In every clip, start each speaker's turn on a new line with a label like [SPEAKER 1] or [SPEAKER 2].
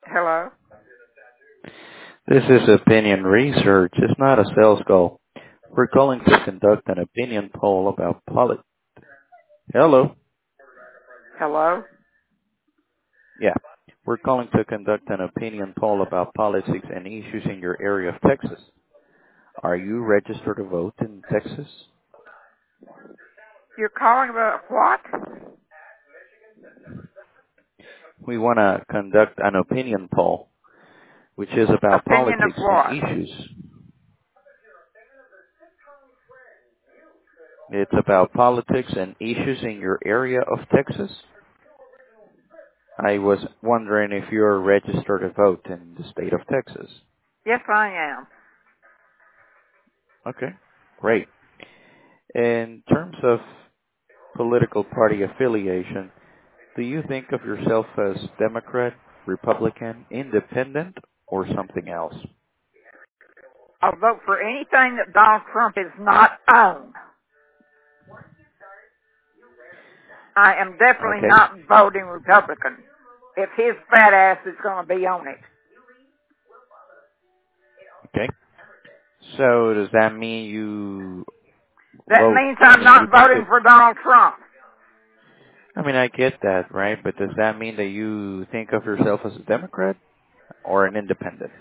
[SPEAKER 1] Hello?
[SPEAKER 2] This is opinion research. It's not a sales call. We're calling to conduct an opinion poll about politics. Hello?
[SPEAKER 1] Hello?
[SPEAKER 2] Yeah. We're calling to conduct an opinion poll about politics and issues in your area of Texas. Are you registered to vote in Texas?
[SPEAKER 1] You're calling about what?
[SPEAKER 2] We want to conduct an opinion poll, which is about
[SPEAKER 1] Opinion of
[SPEAKER 2] politics and
[SPEAKER 1] what?
[SPEAKER 2] issues. It's about politics and issues in your area of Texas. I was wondering if you're registered to vote in the state of Texas.
[SPEAKER 1] Yes, I am.
[SPEAKER 2] Okay, great. In terms of political party affiliation, do you think of yourself as Democrat, Republican, Independent, or something else?
[SPEAKER 1] I'll vote for anything that Donald Trump is not on. I am definitely
[SPEAKER 2] Okay,
[SPEAKER 1] not voting Republican if his fat ass is going to be on it.
[SPEAKER 2] okay. So does that mean you
[SPEAKER 1] That
[SPEAKER 2] vote,
[SPEAKER 1] means I'm
[SPEAKER 2] you
[SPEAKER 1] not
[SPEAKER 2] think
[SPEAKER 1] voting
[SPEAKER 2] that,
[SPEAKER 1] for Donald Trump.
[SPEAKER 2] I get that, right? But does that mean that you think of yourself as a Democrat or an Independent?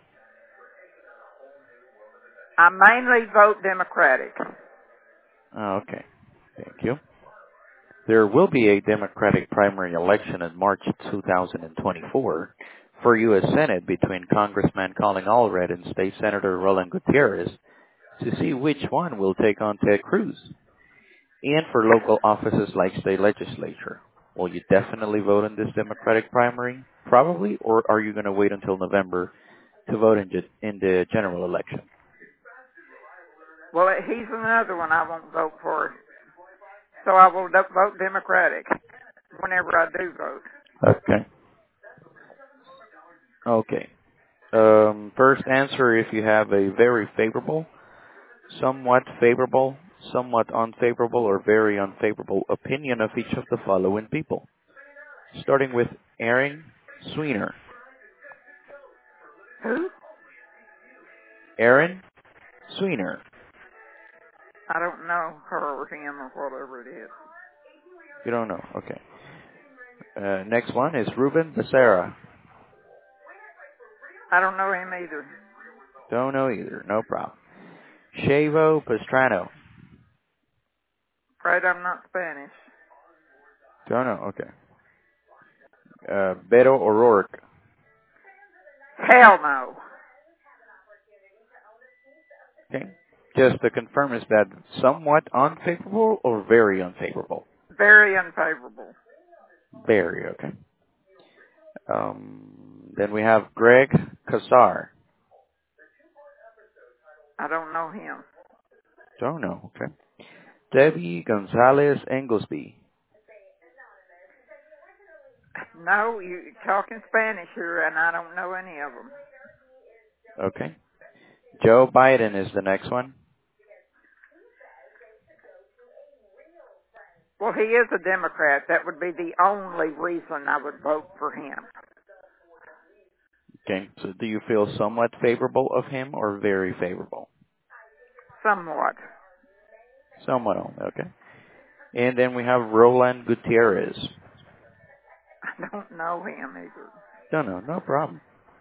[SPEAKER 1] I mainly vote Democratic.
[SPEAKER 2] Oh, okay, thank you. There will be a Democratic primary election in March 2024 for U.S. Senate between Congressman Colin Allred and State Senator Roland Gutierrez to see which one will take on Ted Cruz, and for local offices like state legislature. Will you definitely vote in this Democratic primary? Probably, or are you going to wait until November to vote in the general election?
[SPEAKER 1] Well, he's another one I won't vote for. So I will vote Democratic whenever I do vote.
[SPEAKER 2] Okay. Okay. First answer if you have a very favorable, somewhat unfavorable, or very unfavorable opinion of each of the following people. Starting with Aaron Sweener.
[SPEAKER 1] Who?
[SPEAKER 2] Aaron Sweener.
[SPEAKER 1] I don't know her or him or whatever it is.
[SPEAKER 2] You don't know. Okay. Next one is Ruben Becerra.
[SPEAKER 1] I don't know him either.
[SPEAKER 2] Don't know either. No problem. Chavo Pastrano.
[SPEAKER 1] Afraid I'm not Spanish.
[SPEAKER 2] Don't know. Okay. Beto O'Rourke.
[SPEAKER 1] Hell no.
[SPEAKER 2] Okay. Just to confirm, is that somewhat unfavorable or very unfavorable?
[SPEAKER 1] Very unfavorable.
[SPEAKER 2] Very, okay. Then we have Greg Casar.
[SPEAKER 1] I don't know him.
[SPEAKER 2] Don't know, okay. Debbie Gonzalez Englesby.
[SPEAKER 1] No, you're talking Spanish here, and I don't know any of them.
[SPEAKER 2] Okay. Joe Biden is the next one.
[SPEAKER 1] Well, he is a Democrat. That would be the only reason I would vote for him.
[SPEAKER 2] Okay. So do you feel somewhat favorable of him or very favorable?
[SPEAKER 1] Somewhat.
[SPEAKER 2] Somewhat only, okay. And then we have Roland Gutierrez.
[SPEAKER 1] I don't know him either.
[SPEAKER 2] Don't know, no problem.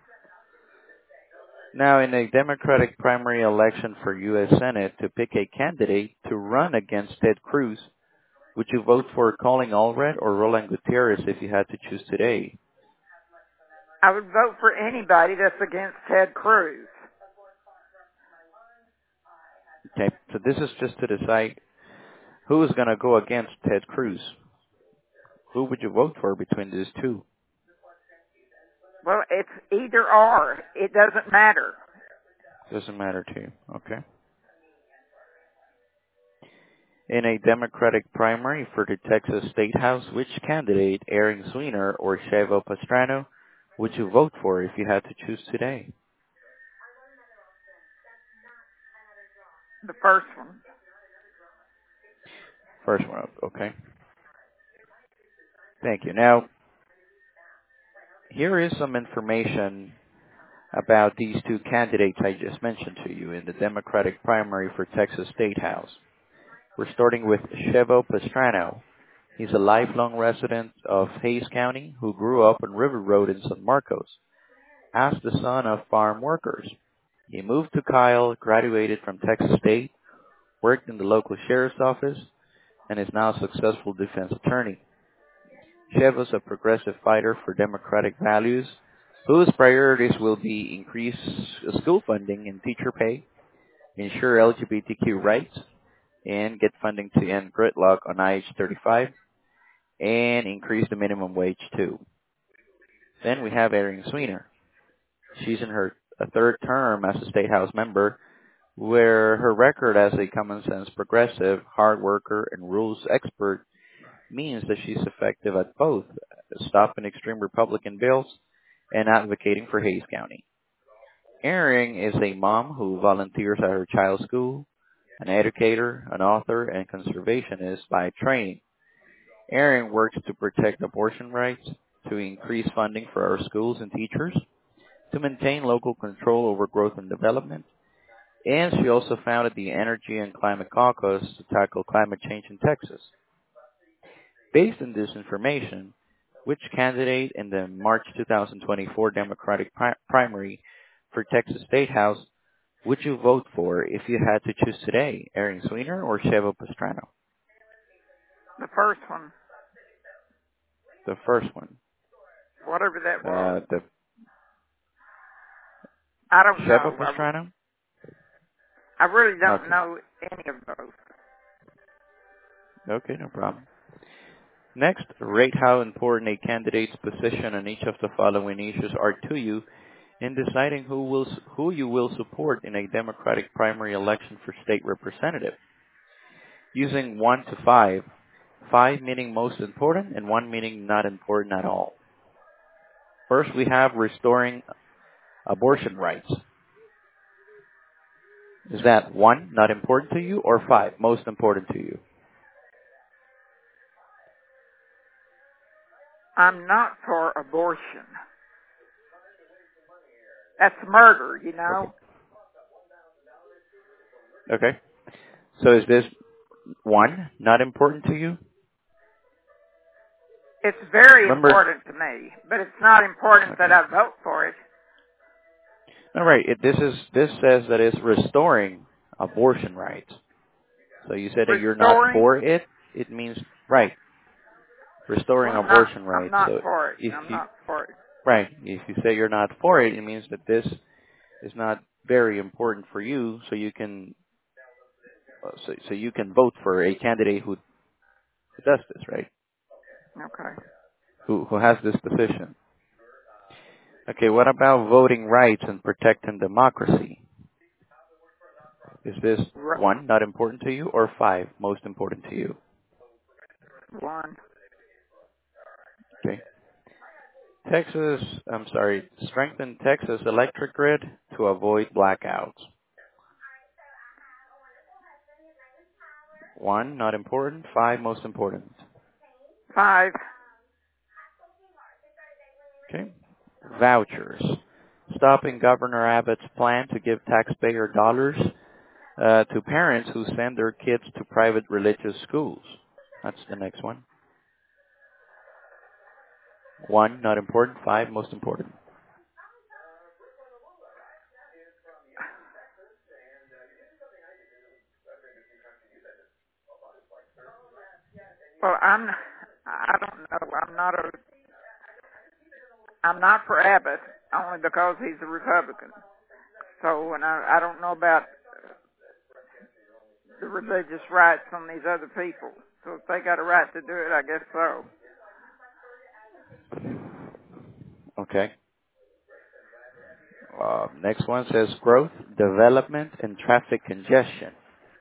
[SPEAKER 2] Now, in a Democratic primary election for U.S. Senate to pick a candidate to run against Ted Cruz, would you vote for Colin Allred or Roland Gutierrez if you had to choose today?
[SPEAKER 1] I would vote for anybody that's against Ted Cruz.
[SPEAKER 2] Okay, so this is just to decide who is going to go against Ted Cruz. Who would you vote for between these two?
[SPEAKER 1] Well, it's either or. It doesn't matter.
[SPEAKER 2] Doesn't matter to you, okay? In a Democratic primary for the Texas State House, which candidate, Aaron Sweener or Chavo Pastrano, would you vote for if you had to choose today?
[SPEAKER 1] The first one.
[SPEAKER 2] First one, okay. Thank you. Now, here is some information about these two candidates I just mentioned to you in the Democratic primary for Texas State House. We're starting with Chevo Pastrano. He's a lifelong resident of Hays County who grew up on River Road in San Marcos as the son of farm workers. He moved to Kyle, graduated from Texas State, worked in the local sheriff's office, and is now a successful defense attorney. Chevo's a progressive fighter for democratic values, whose priorities will be increase school funding and teacher pay, ensure LGBTQ rights, and get funding to end gridlock on IH-35, and increase the minimum wage too. Then we have Erin Sweener. She's in her third term as a State House member, where her record as a common-sense progressive, hard worker, and rules expert means that she's effective at both stopping extreme Republican bills and advocating for Hays County. Erin is a mom who volunteers at her child's school, an educator, an author, and conservationist by training. Erin works to protect abortion rights, to increase funding for our schools and teachers, to maintain local control over growth and development, and she also founded the Energy and Climate Caucus to tackle climate change in Texas. Based on this information, which candidate in the March 2024 Democratic primary for Texas State House would you vote for if you had to choose today, Erin Sweener or Chevo Pastrano?
[SPEAKER 1] The first one.
[SPEAKER 2] The first one.
[SPEAKER 1] Whatever that was.
[SPEAKER 2] The
[SPEAKER 1] I don't
[SPEAKER 2] Chevo
[SPEAKER 1] know.
[SPEAKER 2] Pastrano?
[SPEAKER 1] I really don't
[SPEAKER 2] Okay.
[SPEAKER 1] know any of those.
[SPEAKER 2] Okay, no problem. Next, rate how important a candidate's position on each of the following issues are to you in deciding who you will support in a Democratic primary election for state representative. Using 1 to 5, 5 meaning most important and 1 meaning not important at all. First, we have restoring abortion rights. Is that 1, not important to you, or 5, most important to you?
[SPEAKER 1] I'm not for abortion. That's murder, you know.
[SPEAKER 2] Okay. So is this 1 not important to you?
[SPEAKER 1] It's very
[SPEAKER 2] Remember,
[SPEAKER 1] important to me, but it's not important that I vote for it.
[SPEAKER 2] All right. This says that it's restoring abortion rights. So you said that you're not for it. It means right. Restoring abortion rights.
[SPEAKER 1] I'm not
[SPEAKER 2] so
[SPEAKER 1] for it.
[SPEAKER 2] If
[SPEAKER 1] I'm
[SPEAKER 2] you,
[SPEAKER 1] not for it.
[SPEAKER 2] Right. If you say you're not for it, it means that this is not very important for you. So you can so you can vote for a candidate who does this, right?
[SPEAKER 1] Okay.
[SPEAKER 2] Who has this position. Okay. What about voting rights and protecting democracy? Is this 1 not important to you, or 5 most important to you?
[SPEAKER 1] 1.
[SPEAKER 2] Okay. Strengthen Texas electric grid to avoid blackouts. 1 not important, 5 most important.
[SPEAKER 1] 5.
[SPEAKER 2] Okay. Vouchers. Stopping Governor Abbott's plan to give taxpayer dollars to parents who send their kids to private religious schools. That's the next one. 1 not important, 5 most important.
[SPEAKER 1] Well, I don't know. I'm not for Abbott only because he's a Republican. So, and I don't know about the religious rights on these other people. So if they got a right to do it, I guess so.
[SPEAKER 2] Okay. Next one says growth, development, and traffic congestion.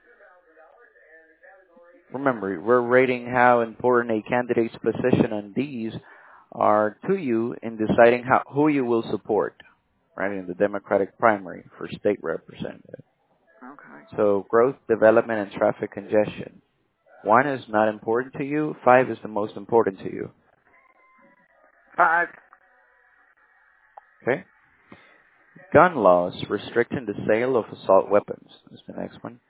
[SPEAKER 2] Remember, we're rating how important a candidate's position on these are to you in deciding who you will support, right, in the Democratic primary for state representative.
[SPEAKER 1] Okay.
[SPEAKER 2] So growth, development, and traffic congestion. 1 is not important to you. 5 is the most important to you.
[SPEAKER 1] 5.
[SPEAKER 2] Okay. Gun laws restricting the sale of assault weapons is the next one.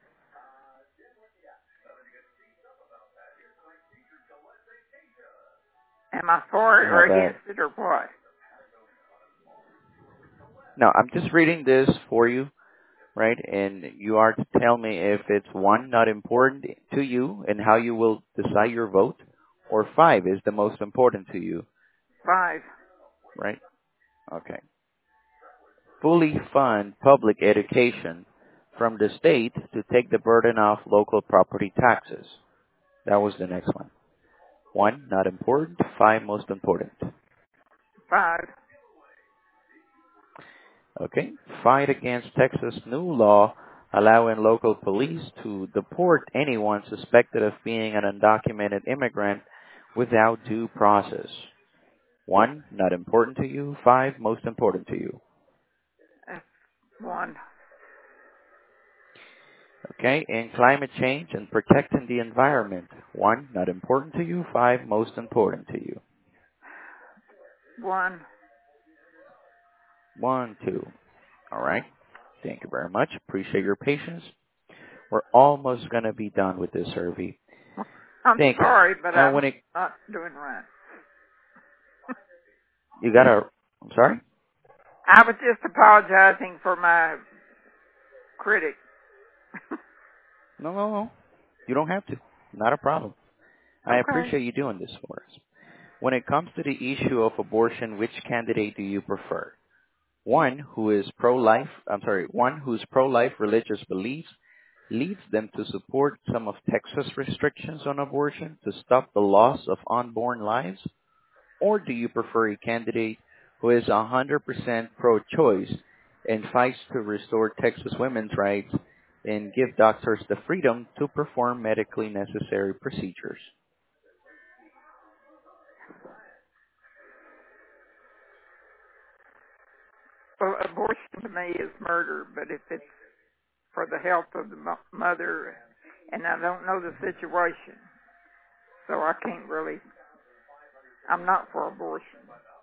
[SPEAKER 1] Am I for
[SPEAKER 2] You
[SPEAKER 1] it or
[SPEAKER 2] have that.
[SPEAKER 1] against it or what?
[SPEAKER 2] No, I'm just reading this for you, right? And you are to tell me if it's 1, not important to you and how you will decide your vote, or 5 is the most important to you,
[SPEAKER 1] 5.
[SPEAKER 2] right? Okay. Fully fund public education from the state to take the burden off local property taxes. That was the next one. 1, not important. 5, most important.
[SPEAKER 1] 5.
[SPEAKER 2] Okay. Fight against Texas' new law allowing local police to deport anyone suspected of being an undocumented immigrant without due process. 1, not important to you. 5, most important to you.
[SPEAKER 1] That's 1.
[SPEAKER 2] Okay. And climate change and protecting the environment. 1, not important to you. 5, most important to you.
[SPEAKER 1] 1.
[SPEAKER 2] 1, 2. All right. Thank you very much. Appreciate your patience. We're almost going to be done with this survey.
[SPEAKER 1] I'm
[SPEAKER 2] Thank you.
[SPEAKER 1] sorry, but
[SPEAKER 2] Now,
[SPEAKER 1] I'm
[SPEAKER 2] when it,
[SPEAKER 1] not doing right.
[SPEAKER 2] you got to, I'm sorry?
[SPEAKER 1] I was just apologizing for my critic.
[SPEAKER 2] No. You don't have to. Not a problem. I
[SPEAKER 1] Okay.
[SPEAKER 2] appreciate you doing this for us. When it comes to the issue of abortion, which candidate do you prefer? One whose pro-life religious beliefs leads them to support some of Texas restrictions on abortion to stop the loss of unborn lives? Or do you prefer a candidate who is 100% pro-choice and fights to restore Texas women's rights and give doctors the freedom to perform medically necessary procedures?
[SPEAKER 1] Well, abortion to me is murder, but if it's for the health of the mother, and I don't know the situation, so I can't really, I'm not for abortion.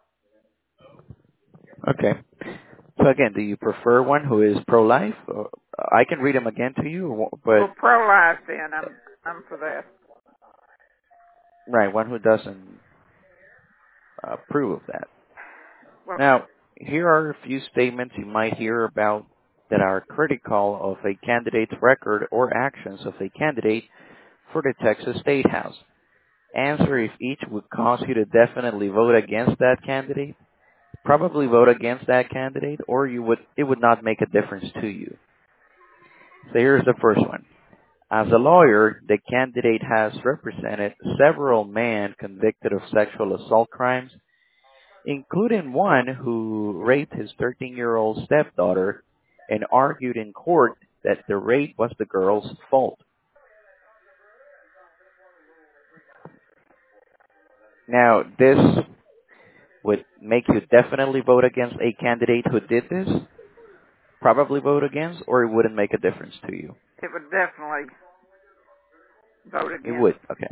[SPEAKER 2] Okay. So again, do you prefer one who is pro-life? I can read them again to you, but
[SPEAKER 1] Well, pro-life then, I'm for that.
[SPEAKER 2] right, one who doesn't approve of that.
[SPEAKER 1] Well,
[SPEAKER 2] Now, here are a few statements you might hear about that are critical of a candidate's record or actions of a candidate for the Texas State House. Answer if each would cause you to definitely vote against that candidate, probably vote against that candidate, or it would not make a difference to you. So here's the first one. As a lawyer, the candidate has represented several men convicted of sexual assault crimes, including one who raped his 13-year-old stepdaughter and argued in court that the rape was the girl's fault. Now, this would make you definitely vote against a candidate who did this, probably vote against, or it wouldn't make a difference to you?
[SPEAKER 1] it would definitely vote
[SPEAKER 2] It
[SPEAKER 1] against.
[SPEAKER 2] would, okay.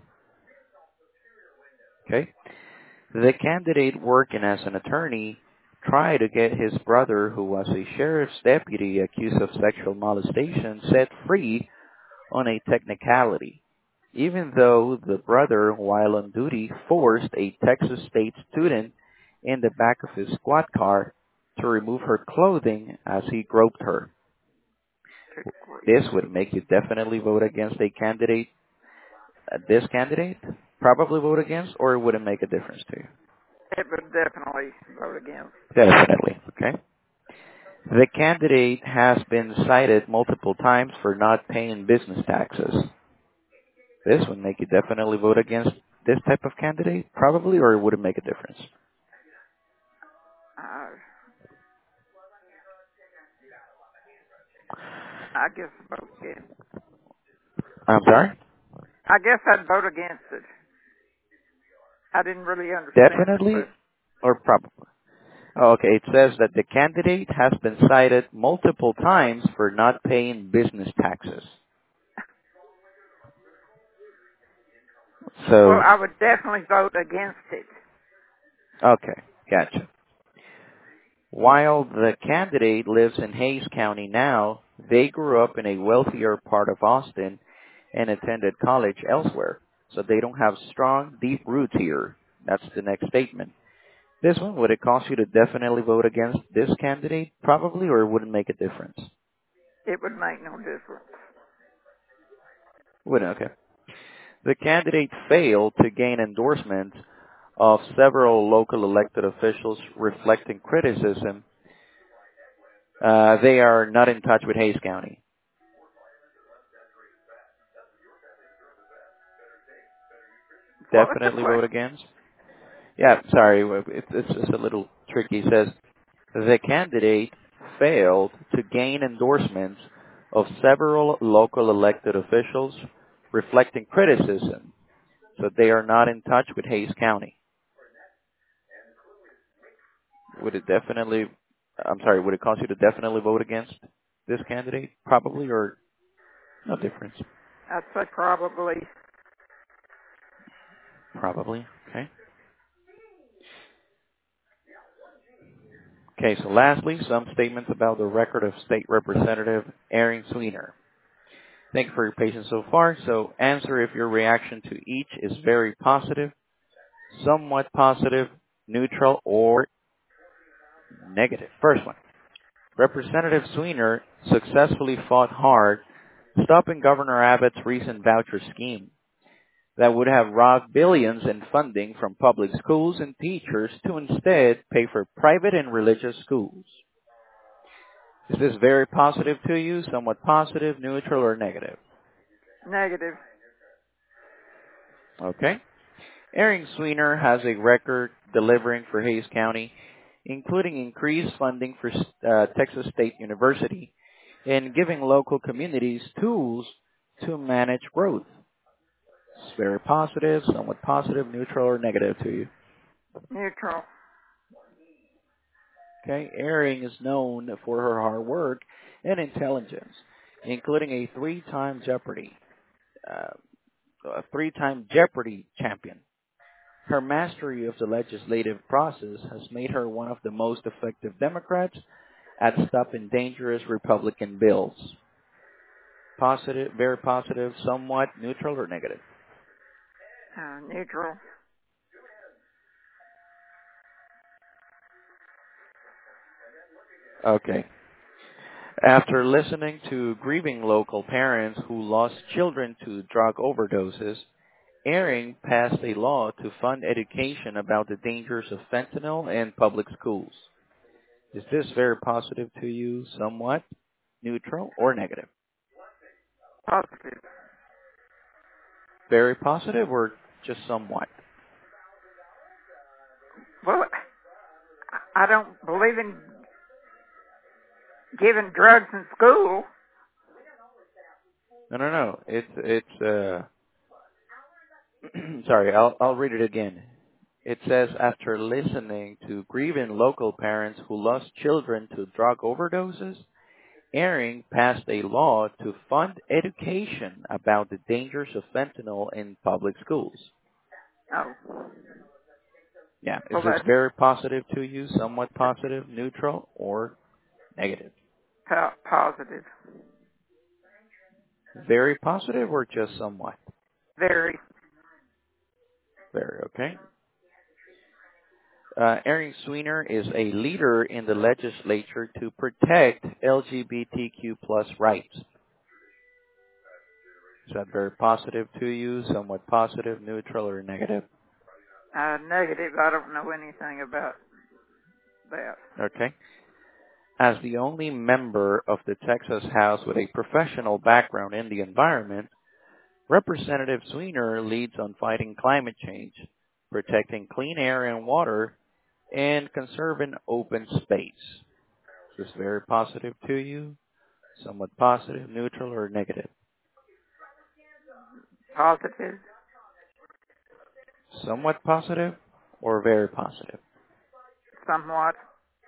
[SPEAKER 2] Okay. The candidate working as an attorney tried to get his brother, who was a sheriff's deputy accused of sexual molestation, set free on a technicality, even though the brother, while on duty, forced a Texas State student in the back of his squad car to remove her clothing as he groped her. This would make you definitely vote against this candidate, probably vote against, or it wouldn't make a difference to you.
[SPEAKER 1] It would definitely vote against.
[SPEAKER 2] Definitely, okay? The candidate has been cited multiple times for not paying business taxes. This would make you definitely vote against this type of candidate, probably, or it wouldn't make a difference.
[SPEAKER 1] I guess vote against.
[SPEAKER 2] I'm sorry?
[SPEAKER 1] I guess I'd vote against it. I didn't really understand the
[SPEAKER 2] Definitely
[SPEAKER 1] question.
[SPEAKER 2] or probably? Oh, okay, it says that the candidate has been cited multiple times for not paying business taxes.
[SPEAKER 1] Well,
[SPEAKER 2] So,
[SPEAKER 1] I would definitely vote against it.
[SPEAKER 2] okay, gotcha. While the candidate lives in Hays County now, they grew up in a wealthier part of Austin and attended college elsewhere. So they don't have strong, deep roots here. That's the next statement. This one, would it cost you to definitely vote against this candidate? Probably, or it wouldn't make a difference?
[SPEAKER 1] It would make no difference.
[SPEAKER 2] Wouldn't, okay. The candidate failed to gain endorsement of several local elected officials reflecting criticism. They are not in touch with Hays County.
[SPEAKER 1] What was the
[SPEAKER 2] Definitely vote
[SPEAKER 1] question?
[SPEAKER 2] against? Yeah, sorry, it's just a little tricky. It says, the candidate failed to gain endorsements of several local elected officials reflecting criticism, so they are not in touch with Hays County. Would it cost you to definitely vote against this candidate? Probably, or no difference?
[SPEAKER 1] I'd say probably.
[SPEAKER 2] Probably, okay. Okay, so lastly, some statements about the record of State Representative Aaron Sweener. Thank you for your patience so far. So answer if your reaction to each is very positive, somewhat positive, neutral, or negative. First one. Representative Sweener successfully fought hard, stopping Governor Abbott's recent voucher scheme that would have robbed billions in funding from public schools and teachers to instead pay for private and religious schools. Is this very positive to you, somewhat positive, neutral, or negative?
[SPEAKER 1] Negative.
[SPEAKER 2] Okay. Aaron Sweener has a record delivering for Hays County, including increased funding for Texas State University and giving local communities tools to manage growth. It's very positive, somewhat positive, neutral, or negative to you.
[SPEAKER 1] Neutral.
[SPEAKER 2] Okay. Aaron is known for her hard work and intelligence, including a three-time Jeopardy champion. Her mastery of the legislative process has made her one of the most effective Democrats at stopping dangerous Republican bills. Positive, very positive, somewhat neutral, or negative?
[SPEAKER 1] Neutral.
[SPEAKER 2] Okay. After listening to grieving local parents who lost children to drug overdoses, Aaron passed a law to fund education about the dangers of fentanyl in public schools. Is this very positive to you, somewhat neutral, or negative?
[SPEAKER 1] Positive.
[SPEAKER 2] Very positive, or just somewhat?
[SPEAKER 1] Well, I don't believe in giving drugs in school.
[SPEAKER 2] No. It's sorry, I'll read it again. It says, after listening to grieving local parents who lost children to drug overdoses, Aaron passed a law to fund education about the dangers of fentanyl in public schools.
[SPEAKER 1] Oh.
[SPEAKER 2] Yeah, is
[SPEAKER 1] Well,
[SPEAKER 2] this
[SPEAKER 1] that's
[SPEAKER 2] very positive to you, somewhat positive, neutral, or negative?
[SPEAKER 1] positive.
[SPEAKER 2] Very positive, or just somewhat?
[SPEAKER 1] Very.
[SPEAKER 2] Very, okay. Aaron Sweener is a leader in the legislature to protect LGBTQ plus rights. Is that very positive to you, somewhat positive, neutral, or negative?
[SPEAKER 1] Negative. I don't know anything about that.
[SPEAKER 2] Okay. As the only member of the Texas House with a professional background in the environment, Representative Sweener leads on fighting climate change, protecting clean air and water, and conserving open space. Is this very positive to you? Somewhat positive, neutral, or negative?
[SPEAKER 1] Positive.
[SPEAKER 2] Somewhat positive or very positive?
[SPEAKER 1] Somewhat.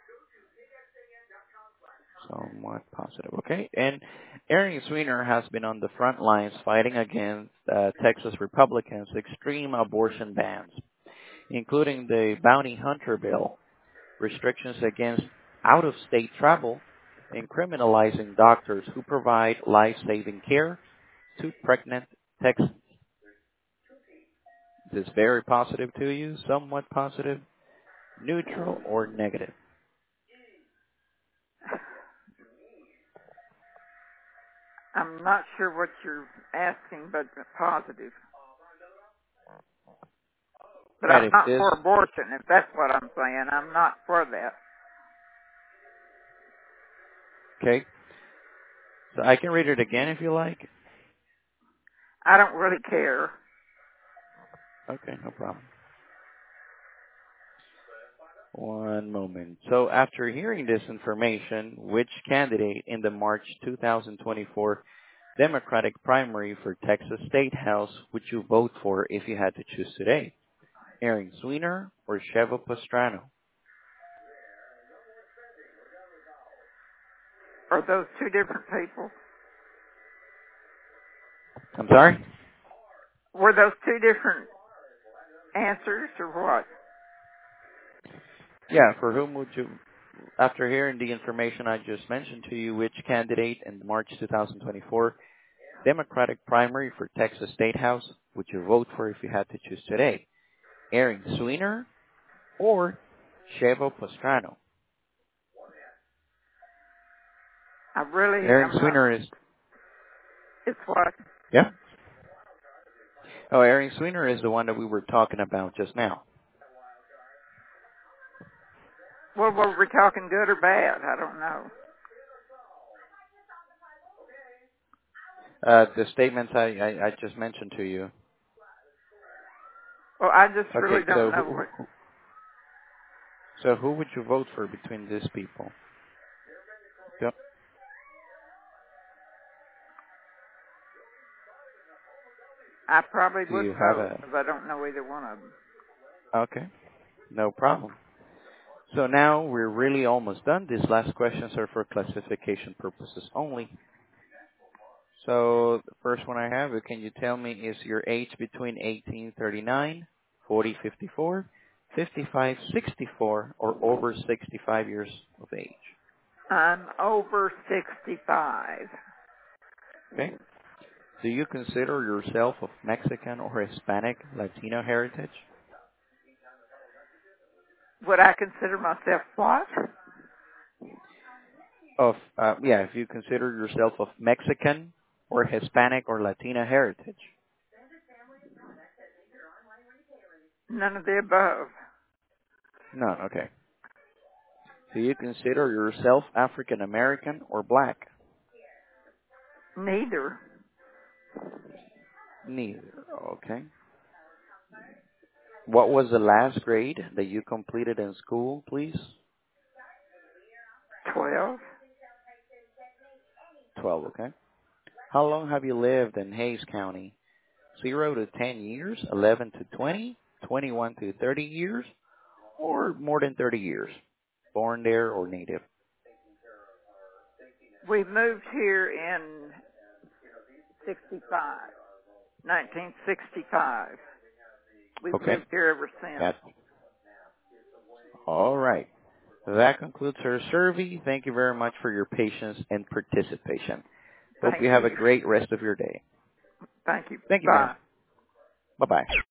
[SPEAKER 2] Somewhat positive, okay. And Aaron Sweener has been on the front lines fighting against Texas Republicans' extreme abortion bans, including the bounty hunter bill, restrictions against out-of-state travel, and criminalizing doctors who provide life-saving care to pregnant Texans. Is this very positive to you, somewhat positive, neutral, or negative?
[SPEAKER 1] I'm not sure what you're asking, but positive. But
[SPEAKER 2] Right,
[SPEAKER 1] I'm not for abortion, if that's what I'm saying. I'm not for that.
[SPEAKER 2] Okay. So I can read it again if you like.
[SPEAKER 1] I don't really care.
[SPEAKER 2] Okay, no problem. One moment. So after hearing this information, which candidate in the March 2024 Democratic primary for Texas State House would you vote for if you had to choose today? Aaron Sweener or Sheva Pastrano?
[SPEAKER 1] Are those two different people?
[SPEAKER 2] I'm sorry?
[SPEAKER 1] Were those two different answers or what?
[SPEAKER 2] Yeah, for whom would you, after hearing the information I just mentioned to you, which candidate in the March 2024 Democratic primary for Texas State House would you vote for if you had to choose today? Aaron Sweener or Sheva Pastrano?
[SPEAKER 1] I really
[SPEAKER 2] Aaron
[SPEAKER 1] am not.
[SPEAKER 2] Sweener is,
[SPEAKER 1] It's what?
[SPEAKER 2] yeah? Oh, Aaron Sweener is the one that we were talking about just now.
[SPEAKER 1] Well, were we talking good or bad? I don't know.
[SPEAKER 2] The statements I just mentioned to you.
[SPEAKER 1] Well, I just really
[SPEAKER 2] Okay,
[SPEAKER 1] don't know what.
[SPEAKER 2] So who would you vote for between these people? Yep.
[SPEAKER 1] I probably
[SPEAKER 2] Do
[SPEAKER 1] would
[SPEAKER 2] you have
[SPEAKER 1] vote
[SPEAKER 2] a...
[SPEAKER 1] because I don't know either one of them.
[SPEAKER 2] Okay, no problem. So now we're really almost done. These last questions are for classification purposes only. So the first one I have, can you tell me, is your age between 1839, 40, 54, 55, 64, or over 65 years of age?
[SPEAKER 1] I'm over 65.
[SPEAKER 2] Okay. Do you consider yourself of Mexican or Hispanic, Latino heritage?
[SPEAKER 1] Would I consider myself what?
[SPEAKER 2] If you consider yourself of Mexican or Hispanic or Latina heritage.
[SPEAKER 1] None of the above.
[SPEAKER 2] None, okay. Do you consider yourself African American or black?
[SPEAKER 1] Neither.
[SPEAKER 2] Neither, okay. What was the last grade that you completed in school, please?
[SPEAKER 1] 12.
[SPEAKER 2] 12, okay. How long have you lived in Hays County? 0 to 10 years, 11 to 20, 21 to 30 years, or more than 30 years? Born there or native?
[SPEAKER 1] We moved here in 1965. We've
[SPEAKER 2] Okay.
[SPEAKER 1] lived here ever since.
[SPEAKER 2] That's all right. That concludes our survey. Thank you very much for your patience and participation. Hope
[SPEAKER 1] Thank
[SPEAKER 2] you have a
[SPEAKER 1] you.
[SPEAKER 2] great rest of your day.
[SPEAKER 1] Thank you.
[SPEAKER 2] Thank you,
[SPEAKER 1] Bye.
[SPEAKER 2] ma'am. Bye-bye.